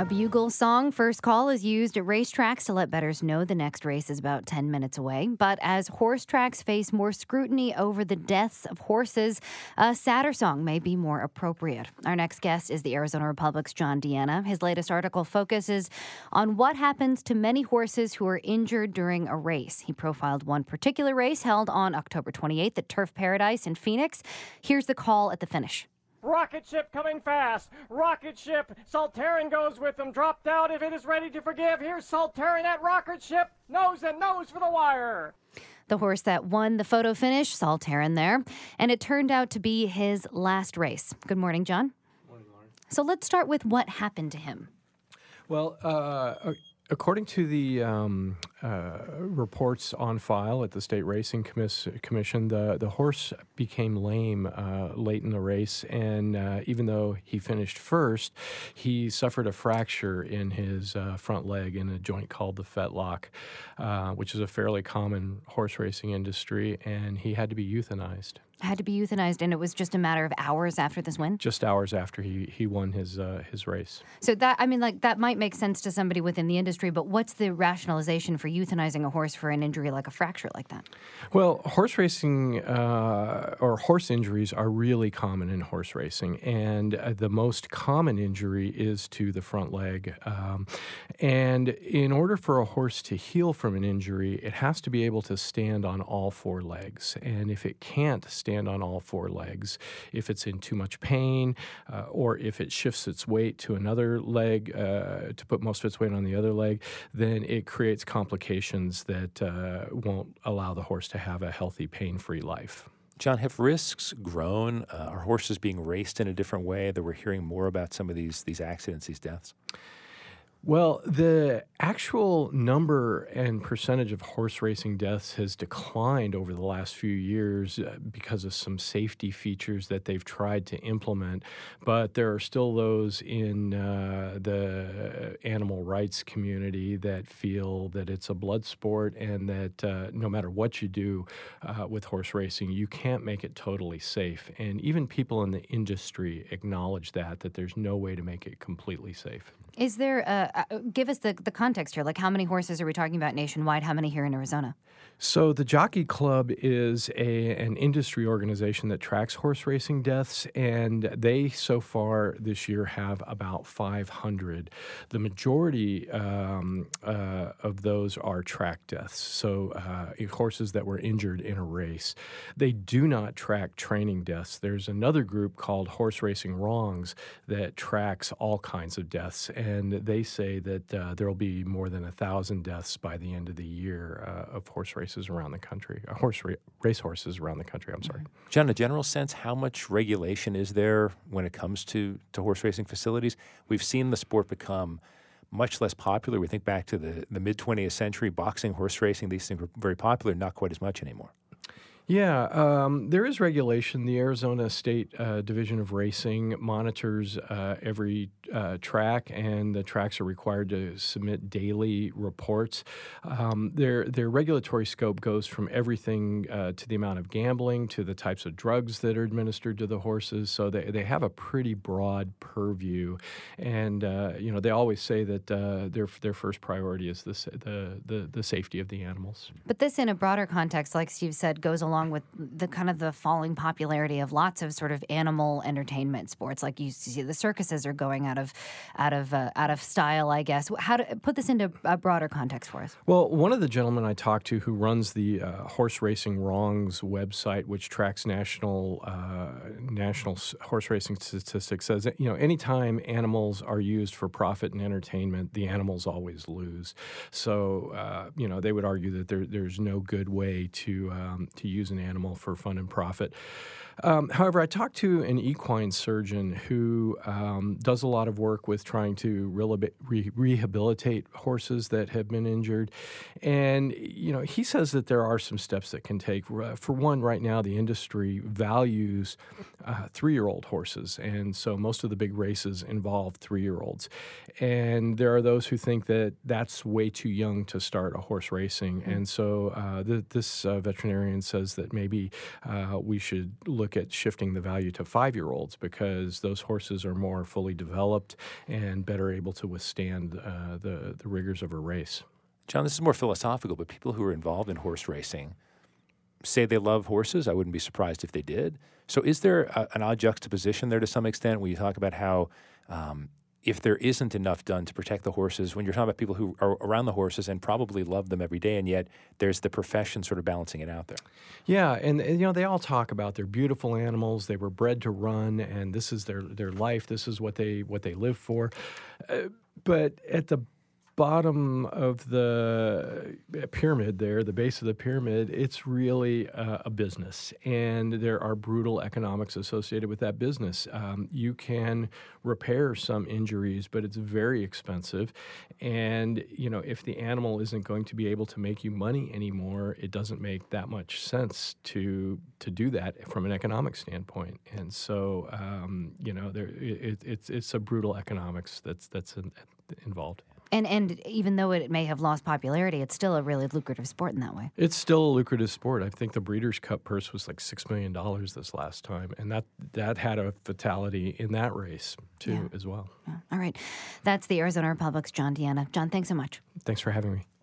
bugle song, First Call, is used at racetracks to let bettors know the next race is about 10 minutes away. But as horse tracks face more scrutiny over the deaths of horses, a sadder song may be more appropriate. Our next guest is the Arizona Republic's John Deanna. His latest article focuses on what happens to many horses who are injured during a race. He profiled one particular race held on October 28th at Turf Paradise in Phoenix. Here's the call at the finish. Rocket ship coming fast. Rocket ship. Saltarin goes with them. Dropped out if it is ready to forgive. Here's Saltarin at rocket ship. Nose and nose for the wire. The horse that won the photo finish, Saltarin there. And it turned out to be his last race. Good morning, John. Morning, Lauren. So let's start with what happened to him. Well, according to the reports on file at the State Racing Commission, the horse became lame late in the race, and even though he finished first, he suffered a fracture in his front leg in a joint called the fetlock, which is a fairly common horse racing industry, and he had to be euthanized. Had to be euthanized, and it was just a matter of hours after this win? Just hours after he won his race. So that might make sense to somebody within the industry, but what's the rationalization for euthanizing a horse for an injury like a fracture like that? Well, horse racing or horse injuries are really common in horse racing, and the most common injury is to the front leg. And in order for a horse to heal from an injury, it has to be able to stand on all four legs. And if it can't stand on all four legs, if it's in too much pain, or if it shifts its weight to another leg, to put most of its weight on the other leg, then it creates complications that won't allow the horse to have a healthy, pain-free life. John, have risks grown? Are horses being raced in a different way that we're hearing more about some of these accidents, these deaths? Well, the actual number and percentage of horse racing deaths has declined over the last few years because of some safety features that they've tried to implement. But there are still those in the animal rights community that feel that it's a blood sport and that no matter what you do with horse racing, you can't make it totally safe. And even people in the industry acknowledge that there's no way to make it completely safe. Is there, give us the context here, like how many horses are we talking about nationwide, how many here in Arizona? So the Jockey Club is an industry organization that tracks horse racing deaths, and they so far this year have about 500. The majority of those are track deaths, so horses that were injured in a race. They do not track training deaths. There's another group called Horse Racing Wrongs that tracks all kinds of deaths, and they say that there will be more than 1,000 deaths by the end of the year of horse races around the country, race horses around the country, I'm sorry. John, in a general sense, how much regulation is there when it comes to horse racing facilities? We've seen the sport become much less popular. We think back to the mid-20th century, boxing, horse racing, these things were very popular, not quite as much anymore. Yeah, there is regulation. The Arizona State Division of Racing monitors every track, and the tracks are required to submit daily reports. Their regulatory scope goes from everything to the amount of gambling to the types of drugs that are administered to the horses. So they have a pretty broad purview, and they always say that their first priority is the safety of the animals. But this, in a broader context, like Steve said, goes along with the kind of the falling popularity of lots of sort of animal entertainment sports. Like you see, the circuses are going out of style, I guess. How to put this into a broader context for us? Well, one of the gentlemen I talked to who runs the Horse Racing Wrongs website, which tracks national horse racing statistics, says that, anytime animals are used for profit and entertainment, the animals always lose. So, they would argue that there's no good way to use an animal for fun and profit. However, I talked to an equine surgeon who does a lot of work with trying to rehabilitate horses that have been injured. And, he says that there are some steps that can take. For one, right now, the industry values 3-year-old horses. And so most of the big races involve 3-year-olds. And there are those who think that that's way too young to start a horse racing. And so this veterinarian says says that maybe we should look at shifting the value to 5-year-olds because those horses are more fully developed and better able to withstand the rigors of a race. John, this is more philosophical, but people who are involved in horse racing say they love horses. I wouldn't be surprised if they did. So is there an odd juxtaposition there to some extent when you talk about how if there isn't enough done to protect the horses, when you're talking about people who are around the horses and probably love them every day, and yet there's the profession sort of balancing it out there? Yeah, and they all talk about they're beautiful animals. They were bred to run, and this is their life. This is what they live for. But at the bottom of the pyramid there, the base of the pyramid, it's really a business, and there are brutal economics associated with that business. You can repair some injuries, but it's very expensive, and if the animal isn't going to be able to make you money anymore, it doesn't make that much sense to do that from an economic standpoint. And so, it's a brutal economics that's involved. And even though it may have lost popularity, it's still a really lucrative sport in that way. It's still a lucrative sport. I think the Breeders' Cup purse was like $6 million this last time, and that had a fatality in that race too as well. Yeah. All right. That's the Arizona Republic's John Deanna. John, thanks so much. Thanks for having me.